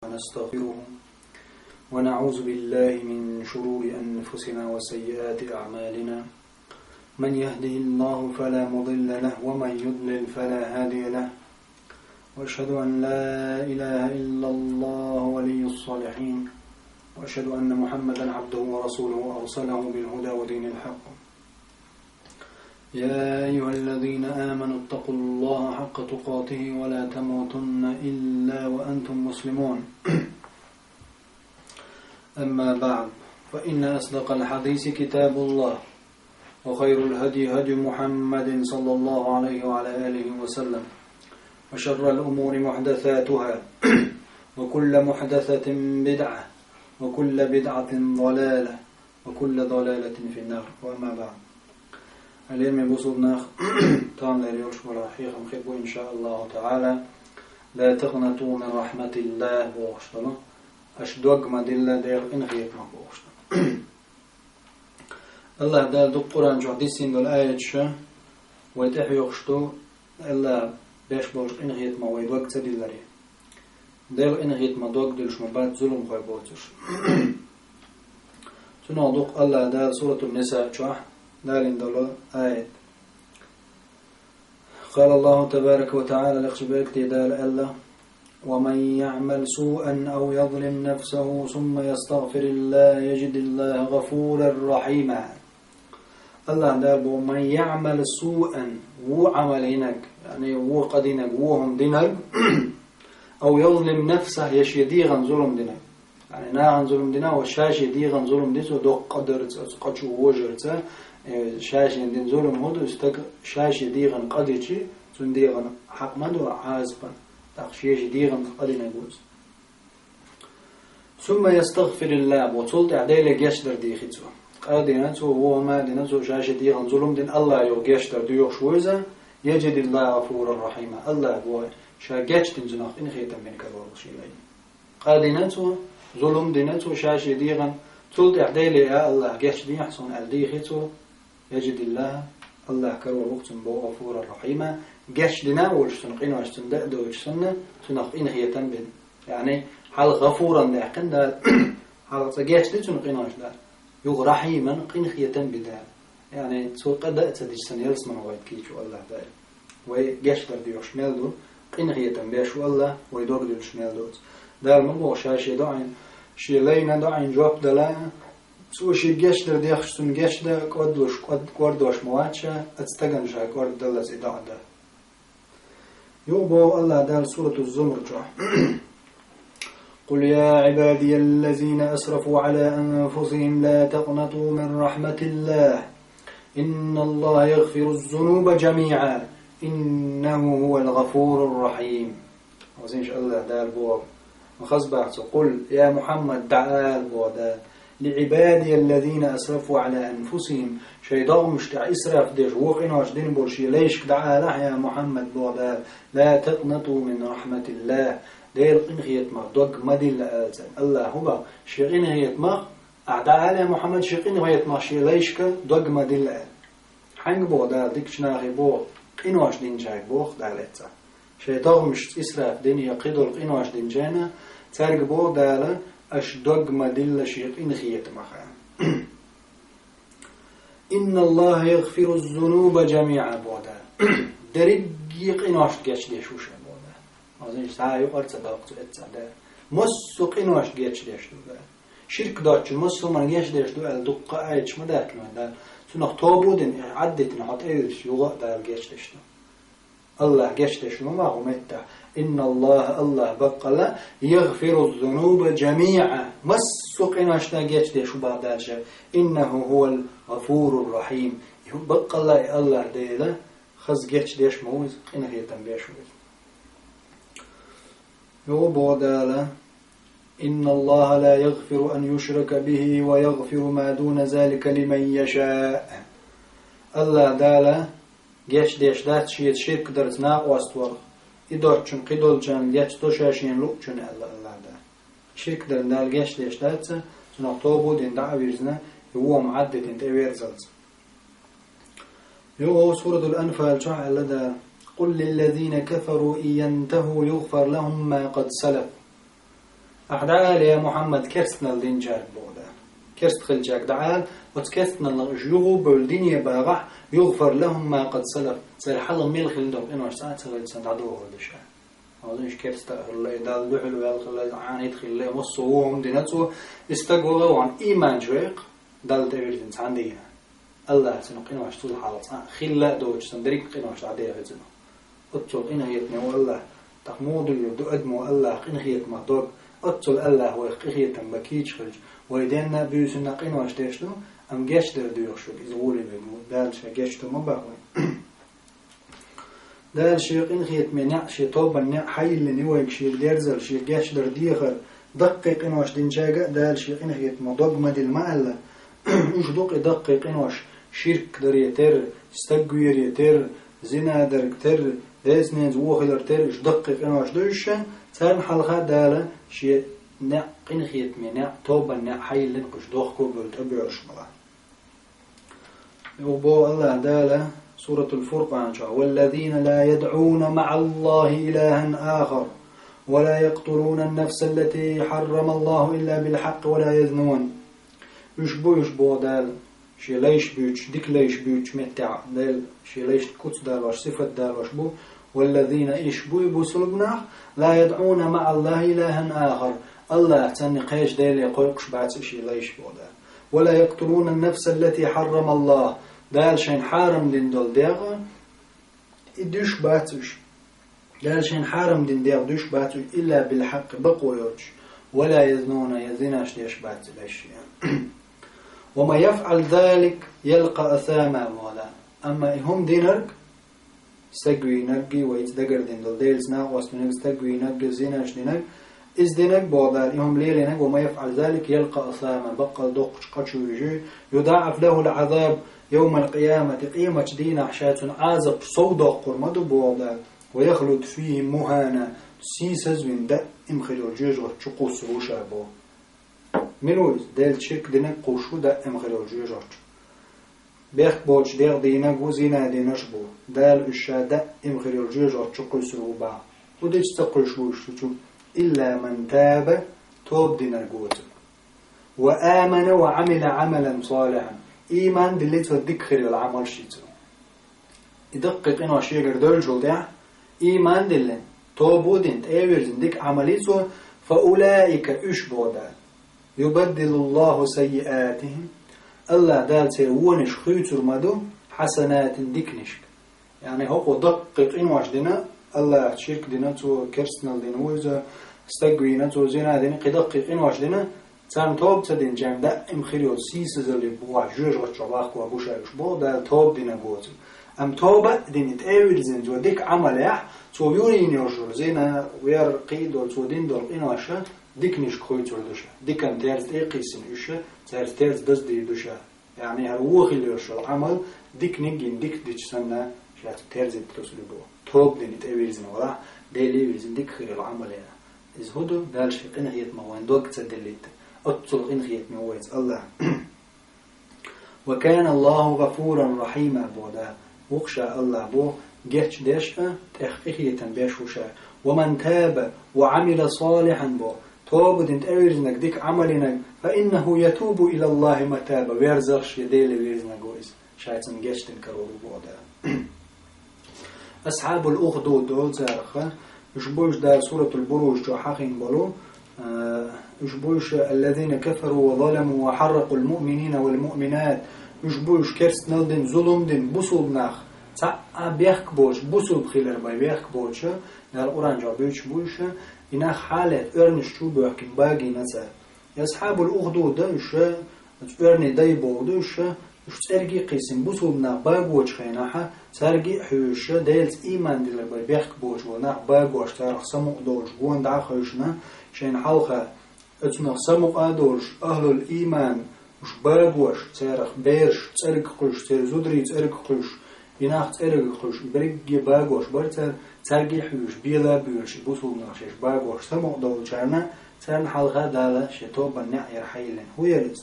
ونستغفره ونعوذ بالله من شرور أنفسنا وسيئات أعمالنا من يهده الله فلا مضل له ومن يضلل فلا هادي له وأشهد أن لا إله إلا الله ولي الصالحين وأشهد أن محمدا عبده ورسوله أرسله بالهدى ودين الحق يا أيها الذين آمنوا اتقوا الله حق تقاته ولا تموتن إلا وأنتم مسلمون أما بعد فإن أصدق الحديث كتاب الله وخير الهدي هدي محمد صلى الله عليه وعلى آله وسلم وشر الأمور محدثاتها وكل محدثة بدعة وكل بدعة ضلالة وكل ضلالة في النار. وأما بعد اليوم بصدنا تام لريوش مراحيكم خبوا إن شاء الله تعالى لا تقنطوا من رحمة الله بوغشتنا أشدوغ مدلة دير إن غير بوغشتنا الله دال دو قرآن جهديسين دول آيات شا ويتحي يغشتو الله بيش بوغش إن غير ما ويدوغ تدلري دير إن غير ما دوغ دلش مبات ظلم خوي بوغش تنادوق الله دال سورة النساء شوح دارين دولو آيات قال الله تبارك وتعالى لخشبك تدال الله ومن يعمل سوءا أو يظلم نفسه ثم يستغفر الله يجد الله غفورا رحيما. الله دال ومن يعمل سوءا وعملينك يعني وقدينك وهم دينك أو يظلم نفسه يشيديغا ظلم دينك يعني ناغا ظلم دينك وشاش يديغا ظلم دينك ودوق قدرت قدشو وجرت شاش يدين ظلم هدو شاش يديغا قديتي سنديغا حق مدو عازبا تخشيش ديغا قدنا يقول ثم يستغفر الله وطلت عديلك يشدر ديخيتو قادناتو هو ما ديناتو شاش ديغا ظلم دين الله يوغ يشدر ديوغ شويزا يجد الله غفورا رحيما. الله هو شاقاتش تنزناق إن خيطا من كبارو شيلين قادناتو ظلم ديناتو شاش ديغا طلت عديلك يا الله قاتش دي يحسن الديخيتو يجد الله كرو وقت بو غفورا رحيما قاتش دينا وشتن قين وشتن دأدو وشتن تنقين هي تنبين يعني حال غفورا لحقن دال حال قاتش دي تنقين وشتن يغ رحيما قين هي تنبين دال يعني سو قد أتدش سن يلسمن وغيد كيشو الله دال وقاتش دي وشمال دو قين هي تنبين شو الله ويدوغ دي وشمال دو دال مبو شاشي دعين شيلين دعين جواب دلان سو شي قشتر دي خشتون قشتر قردوش مواتشا اتستغن شا قرد دلس إداعدا يوبو الله دال سورة الزمر جوح قل يا عبادي الذين أسرفوا على أنفسهم لا تقنطوا من رحمة الله إن الله يغفر الذنوب جميعا إنه هو الغفور الرحيم. وزينش الله دال بو وخصبعت قل يا محمد تعال بو دال لعبادي الذين أسرفوا على أنفسهم شيطان مشتع إسراف ديش وقناش دين برشي ليش دعا له يا محمد بوضا لا تقنطوا من رحمة الله دير إنغيت مغ دوق مدل لألزم الله هو شي إنغيت مغ أعداء يا محمد شي إنغيت مغ شي ليشك دوق مدل لأل حنق بوضا ديك شناغي بوغ قناش دين جاي بوغ دالتا شيطان مش إسراف دين يقيدو القناش دين جانا تارق بوغ دالا أش دوغ مدل شيط إن خيت مخا إن الله يغفر الذنوب جميعا بودا دريق قناش قيش ليشوش بودا أظن ساعة يقال صداقته اتسادا مسو قناش قيش ليش دودا شرك داتش مسو من قيش ليش دودا الدقاء ايش مداك من دال سنخ توبودن عدت نحط ايش يغاء دال قيش ليش الله قيش ليش ما هو متى إن الله بقى يغفر الذنوب جميعا مسقنا اشتاقيت دي شو بعد ذلك إنه هو الغفور الرحيم بقى الله ديلا خزقيت ديش موز قنا هي تنبيش يو بودالا إن الله لا يغفر أن يشرك به ويغفر ما دون ذلك لمن يشاء. الله دالا قيت ديش دات شرك درتنا واستور إدارچون قيدولچان يچ توشاشين لوچون الله دا شرك دال گشت داشت سناق توبو دين دعويرزنا هو معدد انت ويرزلز يو سورة الأنفال شعر لدى قل للذين كفروا إن ينتهوا يغفر لهم ما قد سلف أحدال يا محمد كرستنا الدين جاك بودا كرست خلجاك دعال وتكرستنا لغجيغو بالدنيا باغح يغفر لهم ما قد سلف سير حل ميل خلدهم إنه ساعات سلف سندعوه هذا هذا كرست الله دال لحل ويالخلا عانيت خلا مصوهم ديناتو استقوا عن إيمان جويق دال تبيرتين عنديها الله سنقينا واش طول حالة خلا دوج سندريك قينا واش عادية غزنا أطول إنه يتني والله تقمود يبدو أدمو الله قينا يتما دوج أطول الله وقينا يتنبكيج خرج ويدينا بيوسنا قينا واش تيشتو أم جاش در ديوخشو إزغولي بيمو دال شا جاشتو مباقوي دال شي قينا يتمنع شي طوبا نع حي اللي نوايك شي ديرزل شي جاش در ديخر دقيق إنه واش دينجاجا دال شي قينا يتما دوج مدي المعلة إيش دوق دقيق إنه واش شرك در يتر استقوير يتر زنا در تر دزنز وخلر تر إيش دقيق إنه واش دوش سان حلقة دالة شيء نع قين خيت منع توبا نع حي اللي نقش دوخكو بالتبعش ملا وبو الله دالة سورة الفرقان والذين لا يدعون مع الله إلها آخر ولا يقتلون النفس التي حرم الله إلا بالحق ولا يزنون يشبو دال شي ليش بيوش ديك ليش بيوش متع دال شي ليش كوت دال واش صفة دال واش بو والذين يشبو يبوسلبنا لا يدعون مع الله إلها آخر الله تنقيش دال يقولكش بعد شي ليش بو دال ولا يقتلون النفس التي حرم الله دال شين حارم دين دول داغ يدوش باتوش دال شين حارم دين داغ دوش باتوش إلا بالحق بقويوش ولا يزنون يزناش ديش باتوش وما يفعل ذلك يلقى أثاما مولا أما هم دينرك استقوي نرقي ويتدقر دين دول ديلز ناقوس منك استقوي نرقي زيناش دينك إز دينك بوضال هم ليلينك وما يفعل ذلك يلقى أثاما بقى دوق قشو يجي يضاعف له العذاب يوم القيامة قيمة دين حشات عازق صودق قرمد بوضال ويخلد فيه مهانا سيسز من دائم خلو جيج وشقوس وشابو منوز دل شرك دينك قوشو دائم خلو جيج بيخ بوش دير دينك وزينا دينش بو دال الشا دائم خلو جيج وشقوس وبا وديش تقلش وشتو إلا من تاب توب دينك قوت وآمن وعمل عملا صالحا إيمان دلت وديك خير العمل شيتو يدقق إنه شيء قردول جلدع إيمان دلن توبو دين تأويرزن ديك عمليتو فأولئك أشبودا يبدل الله سيئاتهم الله دال سيرونش خيتر مدو حسنات ديكنشك يعني هو دقق إنه واش دينا الله شرك دينا تو كرسنال دينا وإذا استقوينا تو زينا دينا قدقق إنه واش دينا تام توب تدين جام دائم خيريو سيسز اللي بوا جوج وتشواق وابوشاش بو دا توب دينا غوت ام توبه دين تاويرزن جو ديك عمليح تو يورين يوجو زينا وير قيد تو دين دول انواشا ديك نيش خويتور دوشا ديك ان تيرز ايقيسن يوشا تيرز دز دي دوشا يعني هو خيليوش العمل ديك نيجين ديك ديش سنه شات تيرز تسلو بو توب دين تاويرزن ولا ديلي ويرزن ديك خير العمل يعني از هدو دالش قنهيت ما وين دوك تدليت أطلق إنخيت مويت الله وكان الله غفورا رحيما بودا وخشى الله بو جهش داشا تحقيقية بيشوشا ومن تاب وعمل صالحا بو توب دنت أويرزنك ديك عملنك فإنه يتوب إلى الله متابا ويرزرش يديل ويرزنك ويز شايتن جهش تنكروا بودا أصحاب الأخدود دول زارخة يشبوش دار سورة البروج جو حقين بلو يشبوش الذين كفروا وظلموا وحرقوا المؤمنين والمؤمنات يشبوش كرست نلدن ظلم دن بصوب ناخ بيخك بوش بصوب خيلر باي بيخك بوش دار أورانجا بيش بوش إناخ حالة أرنش شو بيحكي باقي نسا أصحاب الأخدود ده يش أرني دايبو ده يش ترجي قسم بصوب ناخ باقوش خيناها ترجي حيوش ديلت إيمان دل باي بيخك بوش وناخ باقوش تارخ سمو دوش قوان دعخيشنا شين حلقة اتنخ سمو آدورش أهل الإيمان وش باقوش تارخ بيرش تارك قلش تارزودري تارك قلش يناخ تارك قلش برقي باقوش برتر تارقي حيوش بيلا بيوش بوصول ناخشش باقوش سمو دولشارنا تارن حلقة دالا شتوبا نعير حيلين هو يرز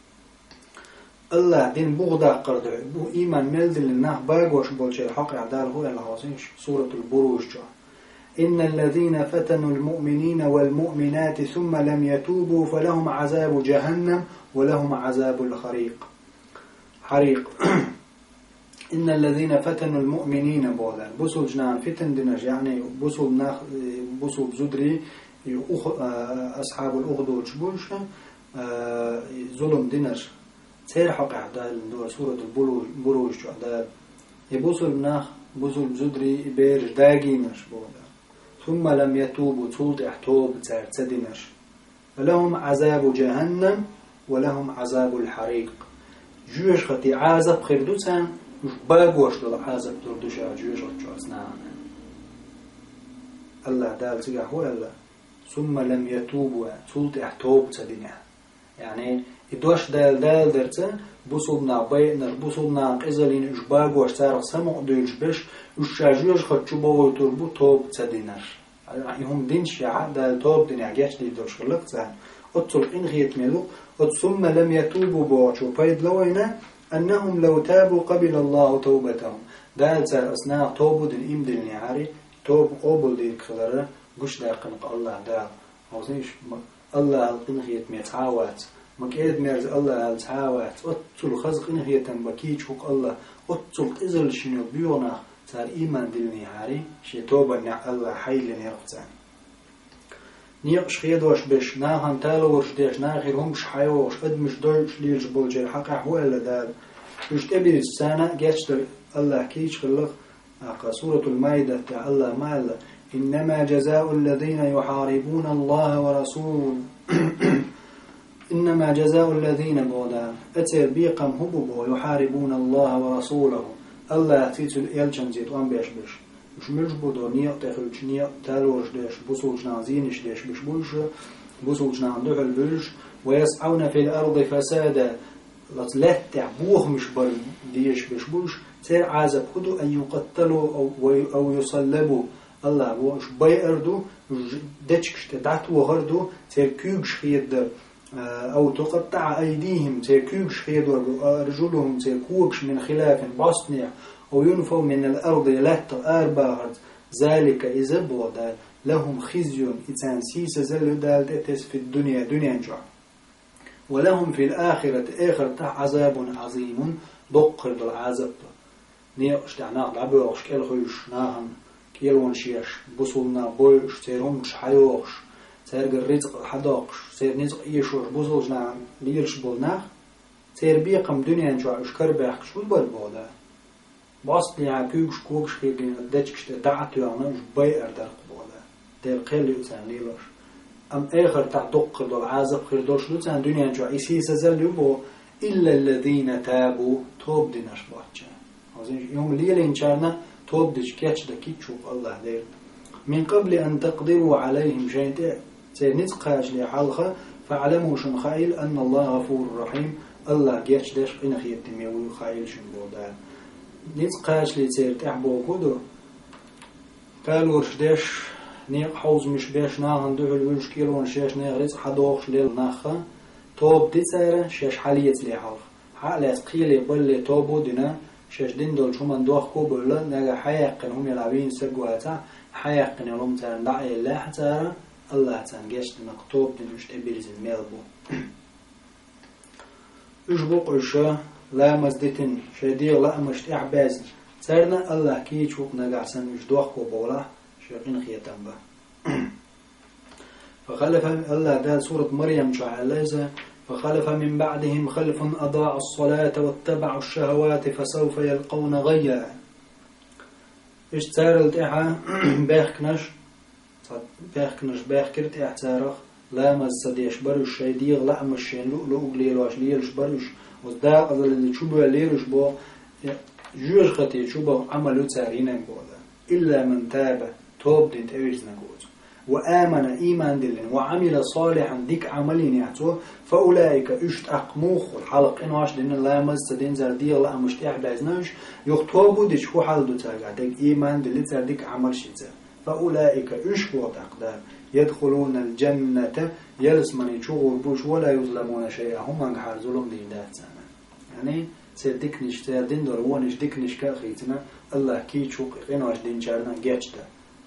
الله دين بغدا قرد بو إيمان ملدل الناخ باقوش بولشي الحق عدال هو العظيم سورة البروج جا إن الذين فتنوا المؤمنين والمؤمنات ثم لم يتوبوا فلهم عذاب جهنم ولهم عذاب حريق. إن الذين فتنوا المؤمنين بولا بوصل جنان فتن دينش يعني بوصل زدري أصحاب الأخدود شبوش ظلم دينش سير حق أعدال سورة البروج أعدال بوصل زدري بير داقينش بولا ثم لم يتوبوا تولد احتوب تدينش فلهم عذاب جهنم ولهم عذاب الحريق. جوش خطي عذاب خردوسان مش باقوش للعذاب دردوش جوش خطي الله دال تقع هو الله ثم لم يتوبوا تولد احتوب تدينه يعني إدوش دال درته بوصلنا بينر بوصلنا قزلين إش باقوش تارق سمع دوش بش إش جوش خطي بوغي تربو توب تدينر يعني هم دين شيعة دال توب دين عجاش دي دوش خلق تان أطلق إن غيت ملو ثم لم يتوبوا بوعشو فايد لوينا أنهم لو تابوا قبل الله توبتهم دال تار أصناع توبوا دين إم دين نعاري توب قبل دين خلره قش دا قنق الله دا عوزيش الله القن غيت ميتعاوات مكيد ميرز الله التعاوات أطلق خزق إن غيتن بكيش حق الله أطلق إزل شنو بيونا تار إيمان دين نعاري شي توبة نع الله حيل نيرقتان نيقش خيدوش بش ناهن تالوش ديش ناخر همش حيوش ادمش دوش ليش بولجر حقا حوالا دال وش تبير السنة جاشتر الله كيش خلق سورة المائدة تاع الله مالا إنما جزاء الذين يحاربون الله ورسوله إنما جزاء الذين بودا أتر بيقم هبوبو يحاربون الله ورسوله الله تيتل يلجن زيت وان بيش مش مجبودو نيق تخلج نيق تالوش ديش بوصوش نازينش ديش بش بوصوش ناندوحل بش ويسعون في الأرض فسادا لتلتع بوخ مش بل ديش بش تير عازب خدو أن يقتلوا أو يصلبوا الله بوش بيأردو دتشكش تدعتو وغردو تير كيوش خيد أو تقطع أيديهم تير كيوش خيد ورجلهم تير كوكش من خلاف بصنع أو ينفوا من الأرض لهت أربعة ذلك إذا بودا لهم خزي إتانسيس زل دالتس في الدنيا دنيا جع ولهم في الآخرة آخر عذاب عظيم دقر العذاب نيقش تعناق لعبوش كالخيش ناهم كيلون شيش بصولنا بوش تيرهم شحيوش تيرق الرزق حداقش تير نزق إيشوش بصولش نعم ليلش بولناخ تير بيقم دنيا جع اشكر بيحك شو بالبودا باصل يعني كوكش كوكش خيجين دتشكش دعت يعني مش بيقر درق بولا دير قل يسان ليلوش أم آخر تعتق دول عازب خير دولش لوتان دنيا جو عيسي سزل يبو إلا الذين تابوا توب دينش باتشا يوم ليلة إنشارنا توب ديش كاتش دا كيتشوف الله دير من قبل أن تقدروا عليهم شيء سينتقاش لحلقة فاعلموا شمخائل أن الله غفور رحيم الله كاتش ديش قنا خيتم يوي خائل شنبودان نتقاش لي تير تعبو كودو قالوا رشداش نيق حوز مش باش ناهن دوحل ويش كيلون شاش نيغريز حدوخش ليل ناخا توب دي سيرا شاش حاليت لي حلق حالات قيلي بلي توبو دينا شاش دين دول شو من دوخ كوبو لا ناقا حياقن هم يلعبين سقوها تا حياقن يلوم تارن دعي الله تارا الله تانجاش دينك توب دين وش تبيرز الميلبو اش بقرشا لا مزدتن شدير لا مشت أحباز سرنا الله كي تشوف نجعسن مش دوخ وبولا شاقين خيتم به فخلف الله ده سورة مريم شعلازة فخلف من بعدهم خلف أضاعوا الصلاة واتبعوا الشهوات فسوف يلقون غيا إيش تارلت إحا باخكرت إحتارخ لا مزديش برش شدير لا مشين لؤلؤ ليلوش ليلش برش وذاق اللي شبه ليرش بو جوج خطي شبه عملوا تارينا بولا إلا من تاب توب دين تأويز نقول وآمن إيمان دلين وعمل صالحا ديك عملين يعتو فأولئك اشت أقموخ الحلق إنواش دين الله مزدين زردية الله مشتاح بازناش يختوبوا ديش هو حال دو تاقع ديك إيمان دلين زرديك عمل شيزا فأولئك اشت أقدار يدخلون الجنة يلس من يشغل بوش ولا يظلمون شيئا هم انحار ظلم دين داتنا يعني سيدك نشتار دين دور ونش ديك نشكا خيتنا الله كي تشوق غنواش دين جارنا جاتشتا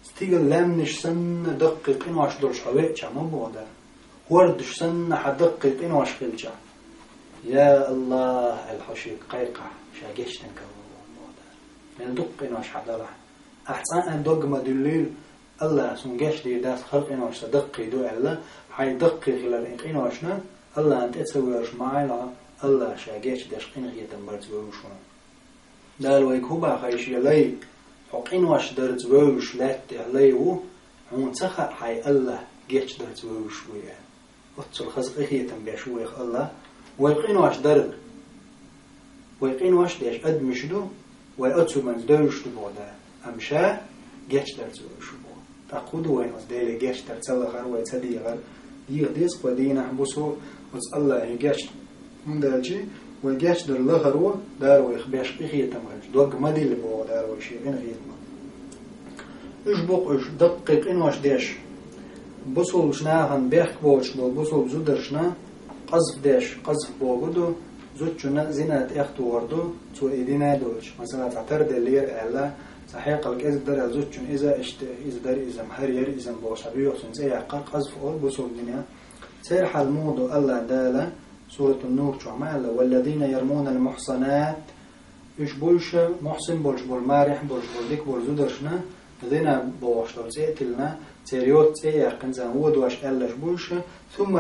ستيقل لامنش سن دقيق إنو عش دولش حويتش عمو بودا وردش سن حدقيق إنو عش خلجا يا الله الحشيق قيقع شاقشتن كبودا من دق إنو عش حدالح أحسن أن دقم دليل الله سنجش دي داس خلق إنو عش دقي دو الله حي دقي خلال إنو عشنا الله أنت تسوي عش معايلا الله شاقش داش قين غيتن برتوشون دال ويكوبا خيشي لي حقين واش درت ووش لات عليه عون تخا حي الله جيش درت ووش ويا وتصل خزق خيتن بيشوي الله ويقين واش درت ويقين واش ديش أد مشدو ويأتو من دوش تبودا أمشا جيش درت ووش بو تقودو وين أصديلي جيش درت الله خير ويتدي غير يغديس ودينا حبسو وص الله يجيش من دالجي ويجيش در لغرو دار ويخبيش قيخية تمغج دوق مدي اللي بو دار ويشيغين غيثما إش بوق إش دقيق إن واش ديش بصول شناهن بيخ بوش بو بصول زودر شنا قذف ديش قذف بو بدو زود شنا زينات اختو وردو تو إيدينا دوش مثلا تعترد اللير إعلا صحيح قلق إذا در زود شن إذا در إذا مهرير إذا بوش عبيو سن سيعقا قذف أول بصول دنيا سيرح الموضو الله دالا سورة النور شعمال والذين يرمون المحصنات إيش بولش محسن بولش بول مارح بولش بول ديك بول زودرشنا ذينا بواشتر سيئتلنا تيريوت سيئقن زنود واش ألش بولش ثم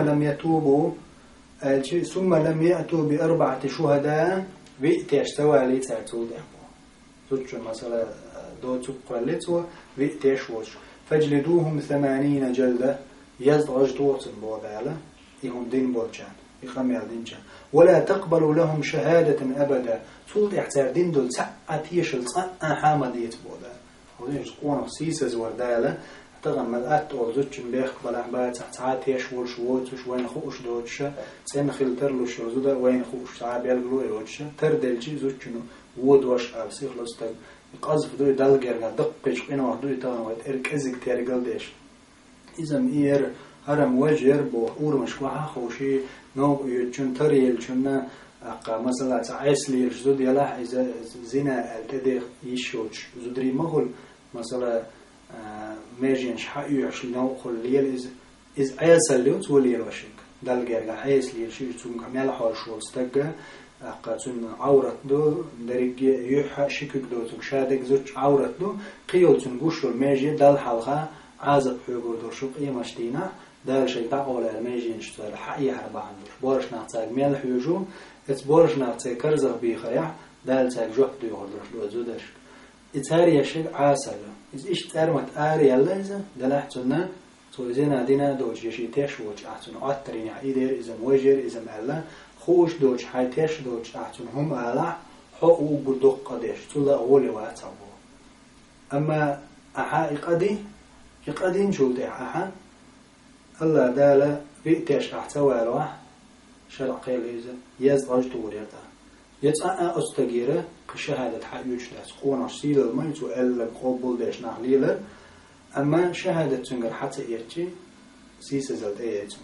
لم يأتوا بأربعة شهداء بيئتي اشتوى لي تعتود زوجو مثلا دو تبقى لتو بيئتي اشوش فاجلدوهم 80 جلدة يزدغج دوتن بودالا يهم دين بولشان يخمي الدينجا ولا تقبلوا لهم شهادة أبدا صوت احتار دين دول ساعة يشل ساعة حامدية بودا ودين قونا سيسز وردالة تغمد أتول زوجين بيقبل أحبات ساعة يشول شووتش وين خوش دوتش سين خلتر لش رزودا وين خوش ساعة بيلقلو يوتش تردلجي زوجينو وود واش أبسيخ لستك قذف دوي دلقرنا دقش قينا وحدوي تغنوات إركزك تيرقل ديش إذا إير هرم وجر بو أور مشكوحة خوشي نوب يجون تريل جنا مثلا عيسلي الجدود يلاح إذا زنا التدخ يشوش زدري مغل مثلا ماجين شحايو عشل نوب خل ليل إذ عيسل ليوت وليل وشك دلقا عيسلي الشيء تون كمال حارشو استجا تون عورت دو دريج يح شكك دو تون شادك زوج عورت دو قيل تون قشر الماجي دل حلقة عازب حجور درشق يمشتينا دار شيء تعقول الماجين اشتغل حقيقة حرب عندوش بورش نعتاق ميل حيوجو بورش نعتاق كرزق بيخيح دال تاق جوح دو يغردرش لو زودش اتاري شيء عاسل إذا إيش ترمت آري الله إذا دلحتنا توزينا دينا دوج يشي تيش وج أحتن عطرين عيدير إذا موجر إذا مألا خوش دوج حي تيش دوج أحتن هم ألا حقو بدق قديش تلا أولي واتعبو أما أحا إقدين شو دي أحا الله دالا بيتش احتوى روح شرع قيل إذا يزدج دوريتا يتأى أستجيره كشهادة حيوش داس قونا سيل الميت وإلا قبول داش نحليله أما شهادة تنقر حتى يرتي سيسة زلت أيتم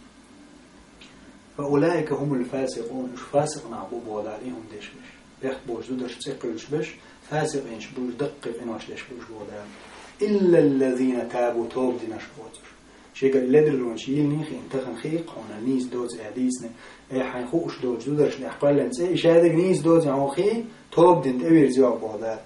فأولئك هم الفاسقون مش فاسق نعبوب ولا عليهم داش بش بيخت بوش دودش تسيقلش بش فاسق إنش بوش دقق إنوش داش بوش ولا إلا الذين تابوا توب ديناش بوتر شيء قال لدر لون شيء نيخ انتخن خيق هنا نيس دوز عديسنا أي حنخوش دوز دودرش نحقل لنسى إيش هذا نيس دوز عوخي توب دين تأوير زيوع بعضات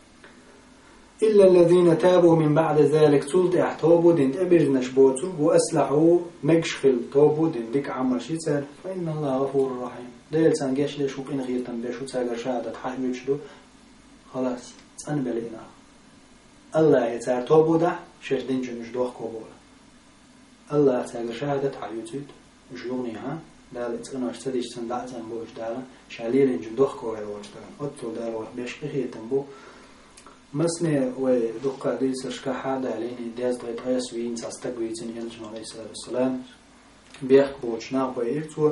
إلا الذين تابوا من بعد ذلك تولد احتوبوا دين تأوير نشبوتوا وأصلحوا مجشخل توبوا دين ديك عمل شيء سال فإن الله غفور رحيم ديل سانجاش ليش وقين غير تنبيشوا تاجر شهادة حيوش دو خلاص سنبلينا الله يتار توبوا ده شش دين جنش دوخ كوبولا الله تعالى شهادة حيوتيد مش يغنيها دال تقناش تديش تندع تنبو إجدالا شاليل إنجن دوخ كوهل واشتغل أطول دال وحبيش قخية تنبو مسني ودقة دي سرشكا حادة عليني دياز دغيت غيس وين ساستقويتين يلجم عليه الصلاة والسلام بيخ بوشناق بيرتو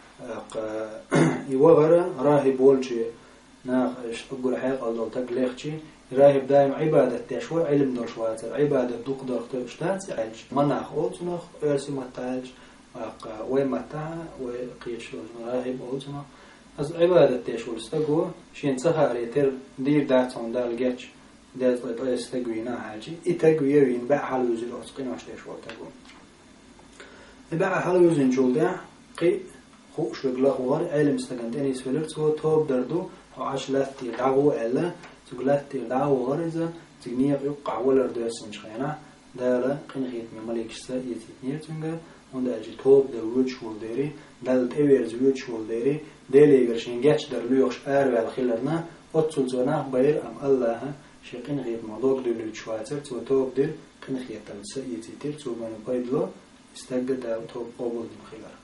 يوغر راهي بولجي ناق أقول حيق أدول تقليخشي راهب دائم عبادة تشوي علم درشوات عبادة دوق درخت اشتات عالج مناخ أوتناخ أرسي متعالج ومتع وقيش راهب أوتناخ از عبادة تشوي استقوا شين سهر يتر دير داتون دال جتش ده استجوينا حاجة إتجوي وين بقى حلو يزيل أسقين واشتاش وتجون بقى حلو يزين شو ده قي خوش وجله وغار علم استجند أني سفلت سو توب دردو وعاش لاتي دعو ألا تقولات دعو غرزة تجنيه يقع ولا ردوسن شخينا ده لا قين خيط من ملك سا يتنير تنجا وده أجي توب ده وجه والديري ده الأويرز وجه والديري ده اللي يقرشين جاتش در ليوش أروع الخيلرنا أتصل زناه بير أم الله شقين خيط موضوع دل شواتر تو توب دل قين خيط تلسا يتيتر تو من بايدلو استجد ده توب قبول من خيلر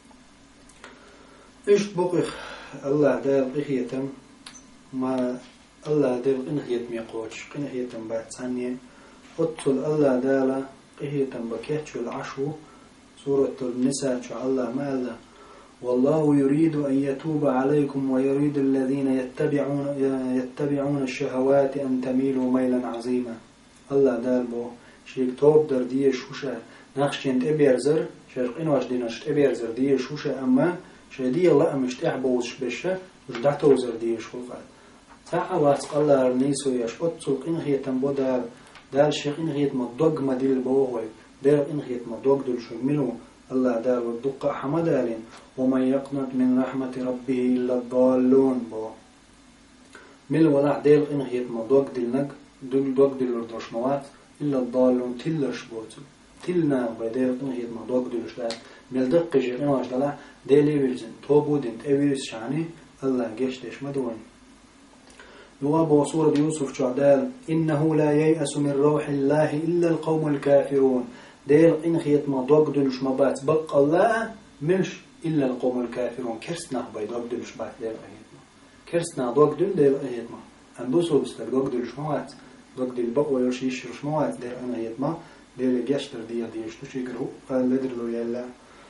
إيش بقي الله ده بقيتم ما الله ده قين خيط ميقوش قين خيطم بعد ثانية أتصل الله ده لا قيتم بكيتش العشو سورة النساء شو الله ماذا والله يريد أن يتوب عليكم ويريد الذين يتبعون الشهوات أن تميلوا ميلا عظيما الله دالبو شيك توب در دي شوشة نخشين تبيرزر شرقين واش ديناش تبيرزر دي شوشة أما شدي الله مش تحبوش بشه مش دعتوزر دي شوفة تعالات الله رنيسو يش أتصل إن هي تنبو دال شيخ إن هي تمدوغ مديل بوغوي دال إن هي تمدوغ دل شو منو الله دار والدقة حمدالين ومن يقنط من رحمة ربه إلا الضالون بو مل ولا ديل إن هي تمدوغ دلنك دل دوغ دل ردرشموات إلا الضالون تلش بوتو تلنا بديل إن هي تمدوغ دلش لا مل دقة جيرين واش دلا ديلي ويلزن توبو دين تأويرس شاني الله جيش ديش مدوين يوابو سورة يوسف شعدال إنه لا ييأس من روح الله إلا القوم الكافرون ديل إن خيط ما دوق دلش ما بات بق الله مش إلا القوم الكافرون كرسنا بيدوق دلش بات ديل أهيتما كرسنا دوق دل ديل أهيتما أندوسو بستر دوق دلش موات دوق دل بق ويرشيش رش موات ديل أهيتما ديل جاشتر ديشتو شيكرهو قال لدرلو يلا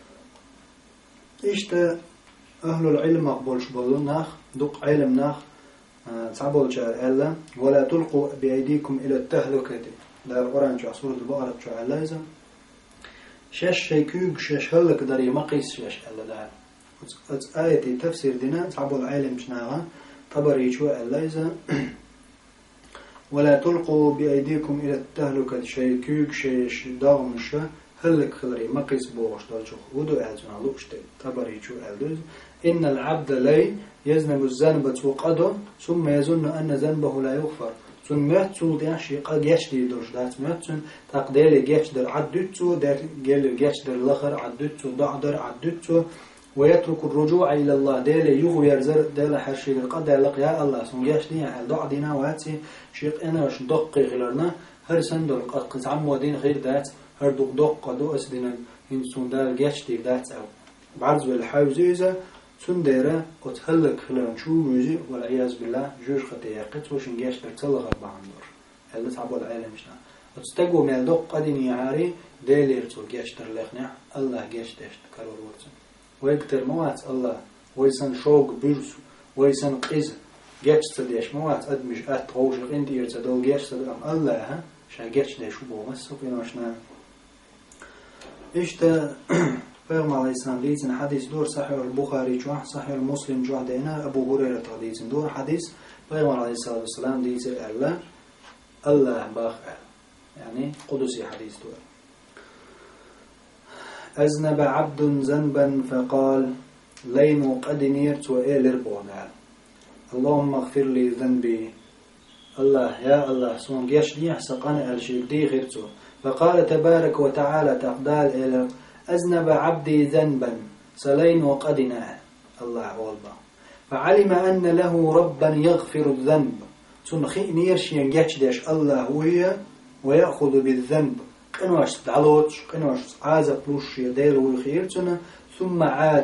إشتا أهل العلم مقبولش بولون ناخ دق علم ناخ تعبول شعر ألا ولا تلقوا بأيديكم إلى التهلكة لا القرآن شو سورة البقرة شو علازم شش شيكوك شش هلك دري مقيس شش ألا لا آية تفسير دينا تعبول عالم شناغا طبري شو علازم ولا تلقوا بأيديكم إلى التهلكة شيكوك شش داغمش هلك خلري مقيس بوغش دالشوخ ودو أعزنا لوشتي طبري شو علازم إن العبد لي يذنب الذنب وقده ثم يظن أن ذنبه لا يغفر ثم يتسو ديش قد يشتي درش دات متسن تقديل جيش در عدتسو در جيل جيش در لخر عدتسو ضعدر عدتسو ويترك الرجوع إلى الله ديل يغو يرزر ديل حرشي قد لق يا الله ثم جيش دي ضعدنا واتي شيق أنا وش دقي غيرنا هر سندر قد عم ودين غير دات هر دق دو أسدنا إنسان دال جيش دي دات أو بعرض بالحوزيزة سنديرة قتهلك خلان شو موزي والعياذ بالله جوش خطيقت وشن جيش برتلغ بعمر هل تعبوا العالم شنا وتستقوا من الدق قدني عاري ديليرتو جيش ترلخنع الله جيش ديشت كرور ورتن ويكتر موات الله ويسن شوق بيرسو ويسن قيز جيش تديش موات أدمش أتغوش عندي يرتدو جيش تدام الله ها شا جيش ديشو بو مسو بينوشنا إشتا فيغم عليه السلام ديزن حديث دور صحيح البخاري جوح صحيح المسلم جوح دينا أبو هريرة ديزن دور حديث فيغم عليه الصلاة والسلام ديزن الله باخ يعني قدسي حديث دور أذنب عبد ذنبا فقال لين قد نيرت وإيلر بوغال اللهم اغفر لي ذنبي الله يا الله سون جيش دي حسقان الشيك دي غيرتو فقال تبارك وتعالى تقدال إلى أذنب عبدي ذنبا سلين وقدنا الله والله فعلم أن له ربا يغفر الذنب تنخي نيرش ينجح ديش الله ويا ويأخذ بالذنب قنواش تعلوش قنواش عازب لوش يدير ويخيرتنا ثم عاد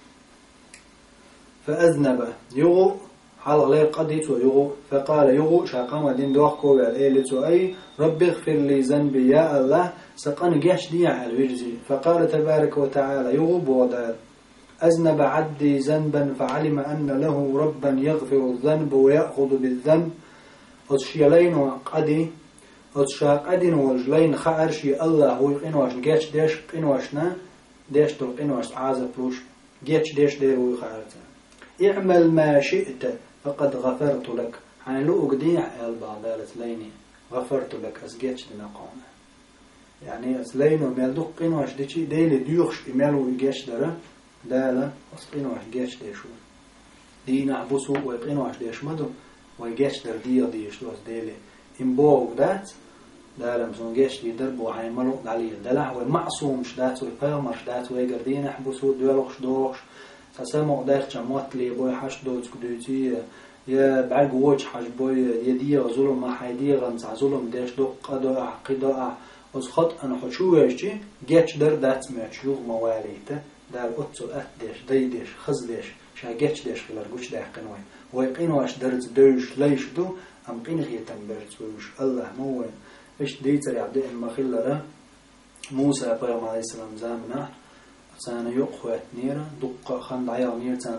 فأذنب يغو حال غير قديت ويغو فقال يغو شاقام دين دوحكو بالإيلتو أي رب اغفر لي ذنبي يا الله سقن جاش دي على الوجزي فقال تبارك وتعالى يغو بوضع أذنب عبدي ذنبا فعلم أن له ربا يغفر الذنب ويأخذ بالذنب وتشيلين وقدي وتشاقدين والجلين خارشي الله ويقنواش جاش ديش قنواشنا ديش دل قنواش عازب لوش جاش ديش دير ويخارتنا اعمل ما شئت فقد غفرت لك حين لو قديح البعض قالت ليني غفرت لك أسجيتش لنقومه يعني أسلينو ميلدوق قينو أشديشي ديلي ديوخش إمالو إيجاش دارا دالا أسقينو أشديش ديشو دي نعبسو ويقينو أشديش مدو ويجاش در ديش دوس ديلي إمبوغ دات دالا مزون جاش دي دربو عيملو داليل دلع ومعصوم شدات ويقامر شدات ويقردين أحبسو دولوخش دوخش تسامو داخش موتلي بوي حش دوز كدوتي يا بعد وجه حاج بوي يدي ظلم ما حيدي غنص ظلم داش دوق قدو عقيدو از خط أنا حشويشي جاتش در دات ماتشوغ مواليته دار أتصل أتدش ديدش خزدش شا جاتش دش خلال جوش ده قنوي ويقينواش درز دوش ليش دو أم قين خيتم برز ويش الله موين إيش ديتر عبد المخلرة موسى بيوم عليه السلام زامنا سنة يقوى نيرة دق خند عيال نير سنة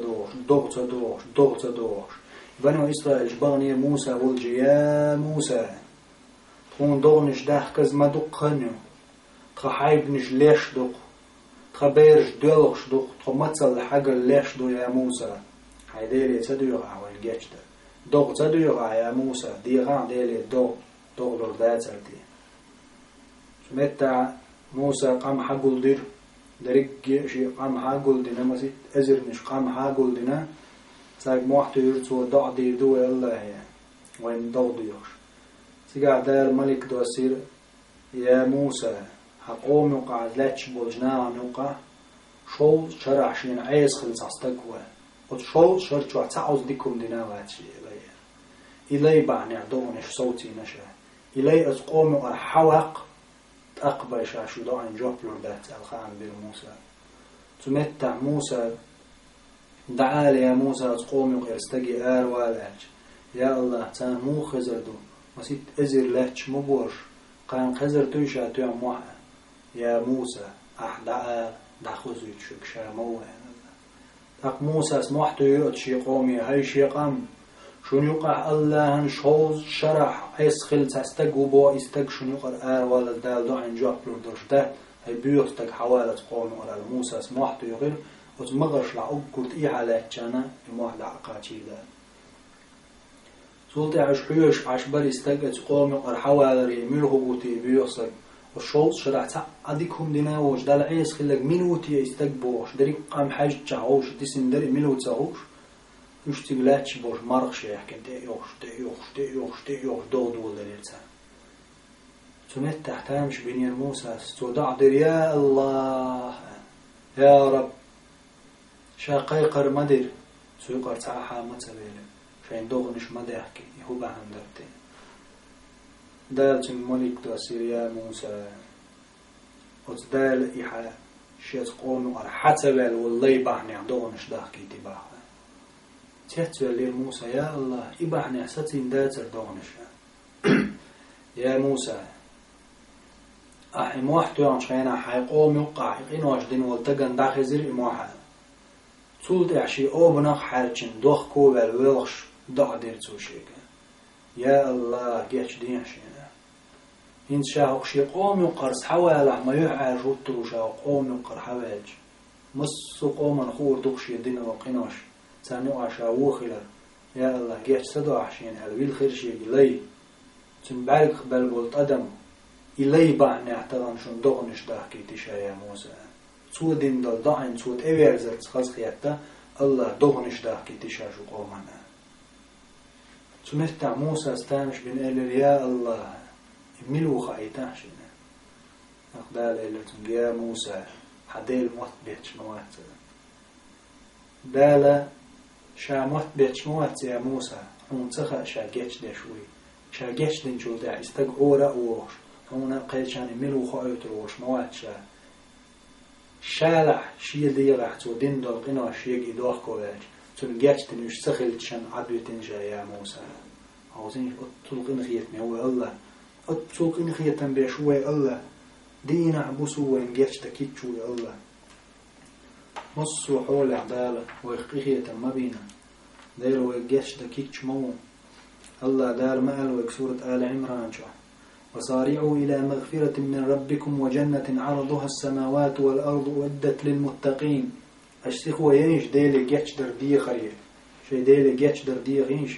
دوغ دوغ بنو إسرائيل جباني موسى والجي يا موسى تكون دغنش داخ كز ما دقنيو تخايب نش ليش دق تخبيرش دولغش دق تخمتصل حاجة ليش دو يا موسى هيديلي تدو عوال جيش دق تدو يا موسى دي غان ديلي دق لور داترتي سمتا موسى قام حقول دير دريق شي قام حقول دينا مسيت ازر نش قام حقول دينا ساق موحتو يرتو دع دير دو الله هي وين دغ ديوش سيقع دار الملك دوسير يا موسى حقوم يقع لاتش بوجنا يقع شو شرع شين عيس خلص استقوى وشو شرع تعوز ديكم دينا واتشي إلي بعني عدونش صوتي نشا إلي أتقوم يقع حوق تأقبى شاشو دعين جوبلور دات الخان بالموسى تمتع موسى دعالي يا موسى أتقوم يقع استقي والأج يا الله تان مو خزردو مسيت أزر لاتش مبورش قام خزر تويشا تويا موحا يا موسى أحدعا دخوزو يتشوك شاموه تاق موسى اسمحتو يؤتشي قومي هاي شي قام شون يقع الله شوز شرح عيس خلت استقو بو استق شون يقع ولا الدال دعين جوابلور درشتا هاي بيوستق حوالة قومي ولا موسى اسمحتو يغير وتمغش لعب قلت إيه على جانا يموح لعقاتي دا سلطة عشحيوش عشبر استقت قومي وقر حوالة ريميل هبوتي بيوستق والشوز شرع تعديكم دينا وش دال عيس خلق مينوتي استقبوش دريق قام حاج جعوش ديسن دري ميلو تساوش يش تقلاتش بوش مرخش يحكي تيوش دود ولا ليلتا سمت تحتامش بني موسى استودع در يا الله يا رب شاقي قر مدر سويقر تعاها متبيل شاين دوغنش مدر يحكي يهوبا هندرتين دال الملك دوسير يا موسى وتدال إيحا شيت قوم حتبال والله بعني عدونش داخكي تباها تهتبال لي موسى يا الله إبعني ستين داتر دونش يا موسى أحي موحتو ينشينا حي قوم يقع حقين واشدين والتقن داخل زر إموحا تولد إحشي أوبناق حالشن دوخ كوبال ويلغش دع ديرتو شيكا يا الله جيش دينشينا إن شاء شيء قوم يقرص حوالة ما يعاج وطر شاء قوم يقر حواج مص قوم نخور دقشي دين وقناش ثاني عشاء وخلا يا الله جيش صدو عشين هالويل خير شيء إلي تنبارك بالقلت أدم إلي بعني احترام شن دغنش داكي تشا يا موسى سود دين دل ضعين سود إبرزت خاص خياتا الله دغنش داكي تشا شو قومنا سمعت موسى استانش بن قال يا الله ملو خايتاشنا أقدال إلى يا موسى حديل موت بيتش موت دالا شا موت بيتش موت يا موسى هم تخا شا جيتش دشوي شا جيتش دين شو دا استقورا ووش هنا قيتشان ملو خايت روش موت شالح شي دي راح تو دين دول قنا شيء يدوخ كولاج تون جيتش تنش سخلتشان عدوتين جا يا موسى عاوزين تلقين خيتني هو الله أتسوقين خيتاً بيشوي الله دين عبسوا وينجيش تكيتشوي الله مصوا حول عدالة ويخيتاً ما بينا دير وينجيش تكيتش مو الله دار مأل ويكسورة آل عمران شو وصارعوا إلى مغفرة من ربكم وجنة عرضها السماوات والأرض أعدت للمتقين أشتخوا ينش ديلي جيش در دي خريه شي ديلي جيش در دي غينش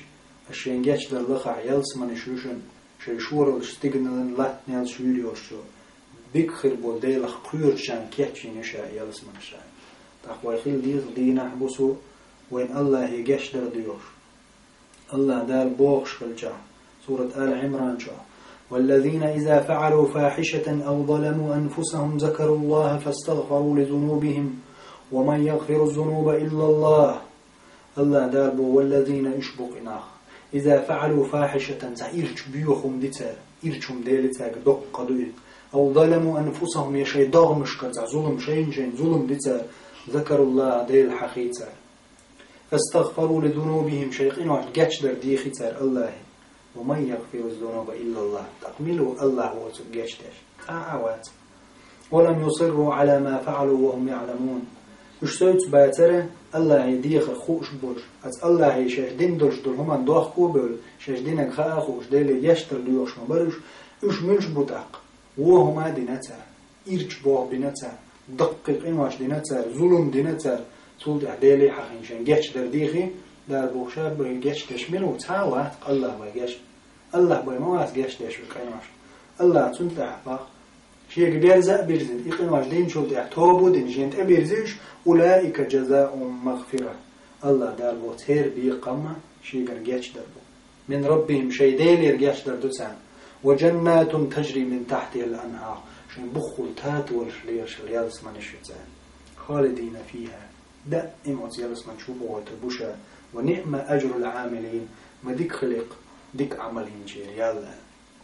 الشين جاشدر لخع يلس من شوشن شي شور الشتيجن لا نيل شويريوش شو بيكخر بودي لخ قيور شان كيتشين يشاء يلس من شان تقوى خيل دينا حبسو وين الله يجاشدر ديوش الله دال بوغش خلجا سورة آل عمران شو والذين إذا فعلوا فاحشة أو ظلموا أنفسهم ذكروا الله فاستغفروا لذنوبهم ومن يغفر الذنوب إلا الله الله دال بو والذين يشبق إناخ إذا فعلوا فاحشة إرش بيوخم ديتا إرشم ديلتا دق قدوية أو ظلموا أنفسهم يشي ضغمش كرزع ظلم شين ظلم ديتا ذكروا الله ديل حقيتا فاستغفروا لذنوبهم شيخين واحد جاتشدر ديخي تار الله ومن يغفر الذنوب إلا الله تقملوا الله هو جاتشدر عوات ولم يصروا على ما فعلوا وهم يعلمون وشتوت باتره الله يديخ خوش بوش از الله يشهدين درش دل هما دوخ كوبل شهدينك خاخوش ديل يشتر ليوش مبرش وش منش بوتاق وهما دينتا إرش بوه بينتا دقيق إنواش دينتا ظلم دينتا تولد أهدالي حقينشان جيش در ديخي در بوشاب بي جيش تشمينو تعاوات الله بي جيش الله بي موات جيش تشمينو كينواش الله تنت أحباق شيء بيرزق بيرزق يقينواش دين شولد احتوبو دين جينت أبيرزيش أولئك جزاء مغفرة الله دار بو تير بي قمة شيء جيش در بو من ربهم شيء ديلير جيش در دوسان وجنات تجري من تحتها الأنهار شين بخل تات والشليش اليالس من الشتان خالدين فيها دائم أتيالس من شوبه وتبوشا ونعم أجر العاملين ما ديك خلق ديك عملين جير يالا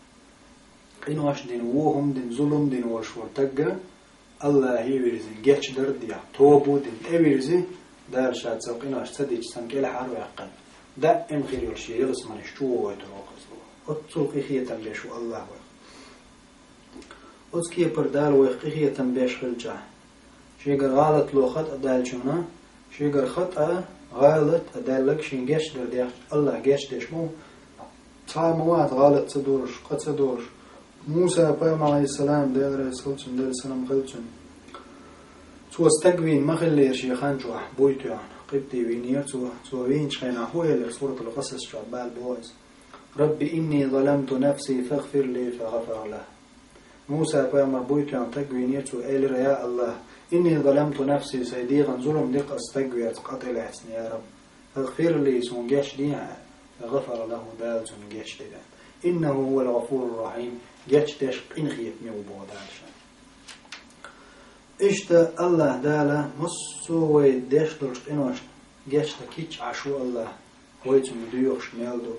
إنو واش دين وهم دين ظلم دين وشور تقى الله يورزي جيش در ديا توبو دين أورزي دار شاد سوق إنو واش تديج سنكيل حارو يقن دائم خير يلشي يالس من شوبه وتروقص أتسوق إخية تنبيشو الله أتسكي بردال وإخية تنبيش خلجا شيء غلط لو خط أدال شونا شيء خطأ غلط أدال لك شيء جش در ديش الله جش ديش مو تعاملات غلط تدورش قد تدورش موسى بيوم عليه السلام دير رسولتن دير سلام خلتن تو استقبين ما خلي شيء خانجوا بويتو يعني قبتي وينير تو وين شينا هو اللي سورة القصص شعبال بويز ربي إني ظلمت نفسي فاغفر لي فغفر له موسى بيوم بويتو يعني تقوينير تو قال يا الله إني ظلمت نفسي سيديغا ظلم ديق استقويت قتل يا رب فاغفر لي سنجيش ليها فغفر له دال سنجيش ليها إنه هو الغفور الرحيم جيش تشق إنخيت ميوبو دالشان إشتا الله دالا مصوي ديش دلشق إنوش جيش تكيش عشو الله ويتم ديوخش ميالدو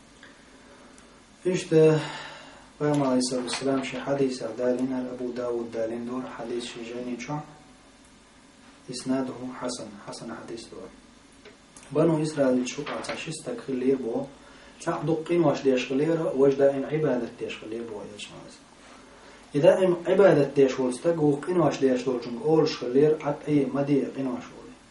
إشتا فيما عليه الصلاة والسلام شي حديث دالين أبو داود دالين دور حديث شجاني شو إسناده حسن حديث دور بنو إسرائيل شو عتاشيس تكخلير بو تعدقين واش ديش خلير واش دائم عبادة ديش خلير بو إذا إم عبادة ديش ولستقو قين واش ديش دولشنك أولش خلير عد أي مدي قين واش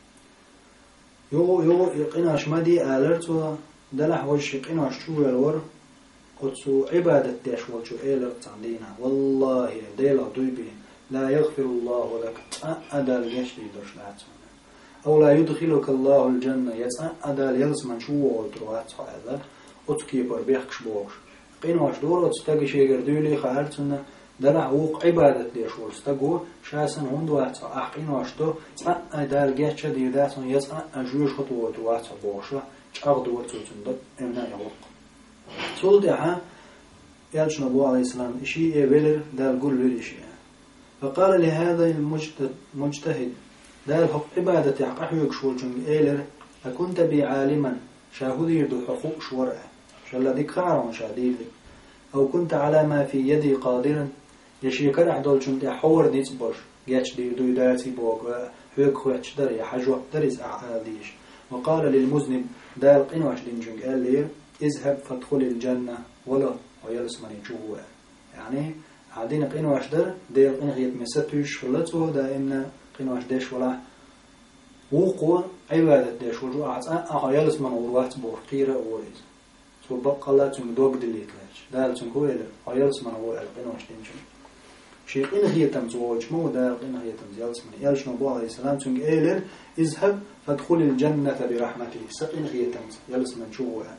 ولي يو قين واش مدي آلرتو دلح وش قين واش شو الور قدسو عبادة ديش ولشو إيلر تعدينا والله ديلا دويبي لا يغفر الله لك أدال يشري درش لاتسون أو لا يدخلك الله الجنة أدال يلس من شو والدروات هذا أتكي بربيخش بوش قينواش دور أتستقي شيء قردولي خارتنا دلع وق عبادة ديش ولستقو شاسن هندوات أحقينواش دو أدال جاتش ديداتون أجوش خطوة دوات بوشة أغدوة تندب إمنا يغلق تولدها يالش نبو عليه السلام إشي إبلر دال قول لريشي فقال لهذا المجتهد دال حق عبادة حق يكشول جنگ إيلر أكنت بي عالما شاهدي يدو حقوق شورع شالذي كعرا شاديد أو كنت على ما في يدي قادرا يشيكر أحدول جنگ حور ديس بوش جاتش دي يدو يداتي بوك وحيك خواتش دري حجوة دريس أعاديش وقال للمذنب دال قنواش دين جنگ إيلر اذهب فادخل الجنة ولا ويلس من يجوه يعني عادين قنواش در دير قنغيت مساتوش خلطو دائما قنواش ديش ولا وقوة عبادة ديش وجو أعيالس من أوروات بورقيرة أوريز سو بقى الله تنك دوق دليت لاش دال تنك هو إلي عيالس من أورو قنواش دينشن شي قنغيتم زوج مو دال قنغيتم زيالس من يالش نبو عليه السلام تنك إلي اذهب فادخل الجنة برحمته سقنغيتم يالس من شوه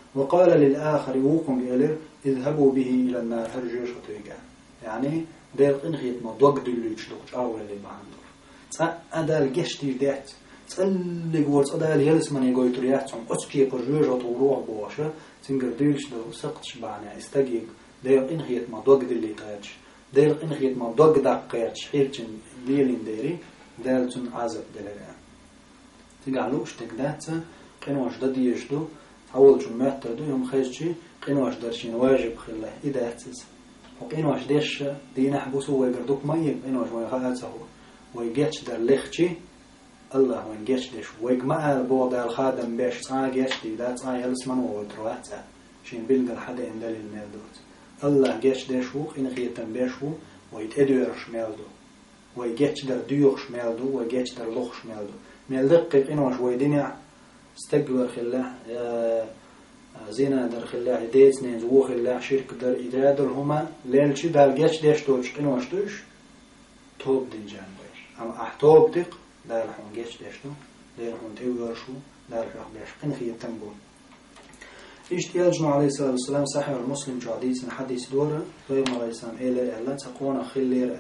وقال للآخر وقم بألر اذهبوا به إلى النار هرجوش وتويقع يعني دير إنخيت ما دوق دلوش دوش أول اللي بعندور أدال جشتي دات تسأل قوات أدال يلس من يقوي ترياتهم أسكي برجوش وطوروح بواشة تنقر ديلش دو سقطش بعنا استقيق دير إنخيت ما دوق دلي قاتش دير إنخيت ما دوق داق قاتش حيرتن ليلين ديري دالتن عزب دلالان تقعلوش تقدات قنواش دادي يشدو أول جمعة تردو يوم خيشتي قنواش درشين واجب خلاه إذا أتز وقنواش ديش دينا حبوسو ويقردوك ميب قنواش ويخاته ويجيش در لخشي الله ويجيش ديش ويجمع البوضة الخادم بيش جيش دي دا يلسمن ووترواتها شين بيلقى الحدا إن دليل ميلدوت الله جيش ديشو إن خيتن بيشو ويتأدويرش ميلدو ويجيش در ديوخش ميلدو ويجيش در لخش ميلدو ميلدقق قنواش ويدينع استقبل خلاه زينة در خلاه ديت نين زو خلاه شرك در إدادر هما ليلشي دالجيش ديش توش قنواش توش توب دنجان بيش أما أحتوب دق دالحون جيش ديشتو دالحون تيوغرشو دالحون بيش قنخي التنبول اشتياجنا عليه الصلاة والسلام صحيح المسلم جو حديث دورة غير ما رأيسان إيلا إلا تقونا خلير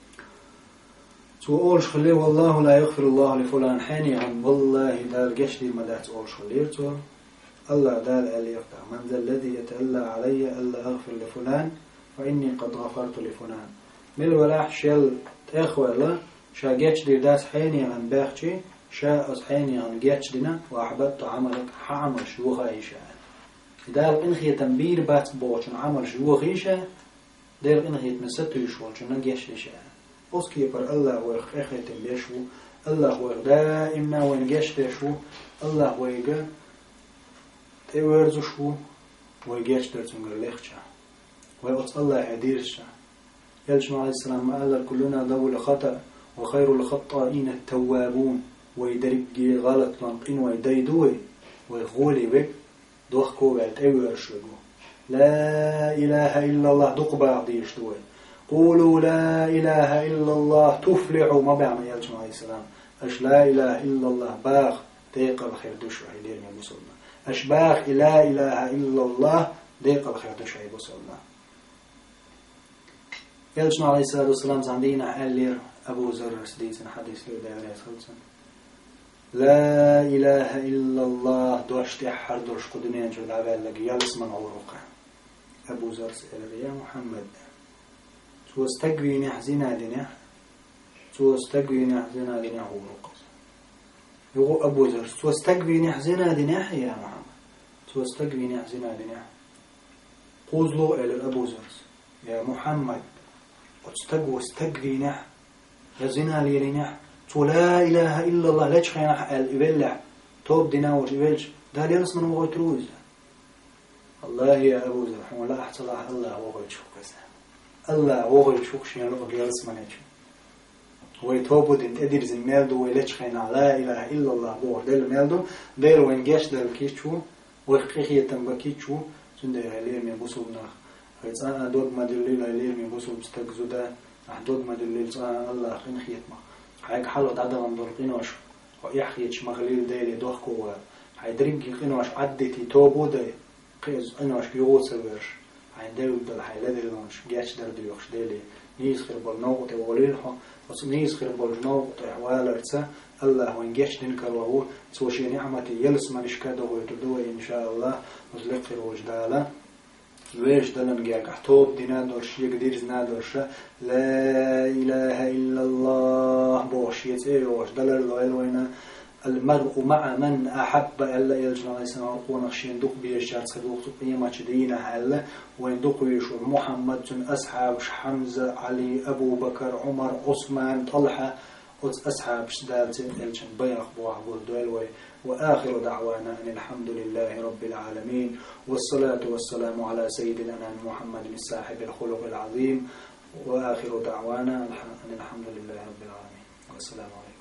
تقولش خليه والله لا يغفر الله لفلان حيني عن والله دال جيش دي مدى تقولش خلير تو الله دال ألي يقطع من ذا الذي يتألى علي ألا أغفر لفلان فإني قد غفرت لفلان من الولاح شل تأخوة الله شا جيش دي داس حيني عن باخشي شا أز حيني عن جيش دينا وأحببت عملك حعمل شوخة إيشا دال إنخي تنبير بات بوشن عمل شوخة إيشا دال إنخي تنستو يشوالشن جيش إيشا أسكي بر الله ويخيخي تنبيشو الله ويغدائمنا وينجيش ديشو الله ويغا تيورزو شو ويجيش درتون ليخشا ويقص الله يديرشا يلجمع عليه السلام قال كلنا ذو الخطأ وخير الخطائين التوابون ويدرج غلط لنقين ويديدوي ويغولي بك دوخكو بعد تيورشو لا إله إلا الله دقبا ديشتوي قولوا لا إله إلا الله تفلحوا ما بعمل يلجمع عليه السلام أش لا إله إلا الله باخ تيقى بخير دوشو حيدير من مسلمة أشباخ لا إله إلا الله ديقة بخير تشعي بس الله يلجنا عليه الصلاة والسلام زعندينا قال أبو ذر سديسن حديث له دايرة خلصا لا إله إلا الله دوشت أحر دوش قدنين جو العبال لقي يلس من عروقه أبو ذر سأل يا محمد تو استقويني حزينا دينه تو استقويني حزينا دينه عروقه يقول أبو ذر تو استقويني حزينا دينه يا محمد تو استقويني حزينا دينه قوزلو إلى أبو ذر يا محمد استقويني حزينا دينه تو لا إله إلا الله لا تشخينا الإبلع توب دينه وجبلج ده ليرس من وغيت روز الله يا أبو ذر حمو لا أحصل الله وغيت شوك الله وغيت شوك شيئا ليرس من يجب ويتوبوا دين أدير زميلدو ويلتشخينا لا إله إلا الله بور دل ميلدو دير وينجاش دل كيشو ويخيخي تنبكيشو سندير هلير من بوصولنا فيتسانا دوغ ما دليل هلير من بوصول بستقزو دا دوغ ما دليل سانا الله خين خيتما حيك حلو دعدا غندور قينوش ويحخيتش مغليل ديلي دوخكو حيدرينكي قينوش عدتي توبو دي قيز قينوش يغوص الورش حيديو دل حيلدلونش جاش در ديوخش ديلي نيز خير بالنوغ تيوليلحو نيز خير بالنوغ تيوالرتسا الله وينجاش دينكر وهو سوشي نعمتي يلس منشكاده ويتدوه إن شاء الله وزلقر وجدالا ويش دلن جاك احتوب دينا دورش يقدر زنا دورش لا إله إلا الله بوشيت إيه وش دلر لوينا المرء مع من أحب ألا يلجنا لسنا وقونا خشين دوق بيشار صدوق قيمة دينا هلا وين دوق يشو محمد أصحاب حمزة علي أبو بكر عمر عثمان طلحة أصحاب شدات الجن بيخ بوعبود دولوي وآخر دعوانا أن الحمد لله رب العالمين والصلاة والسلام على سيدنا محمد الصاحب الخلق العظيم وآخر دعوانا أن الحمد لله رب العالمين والسلام عليكم.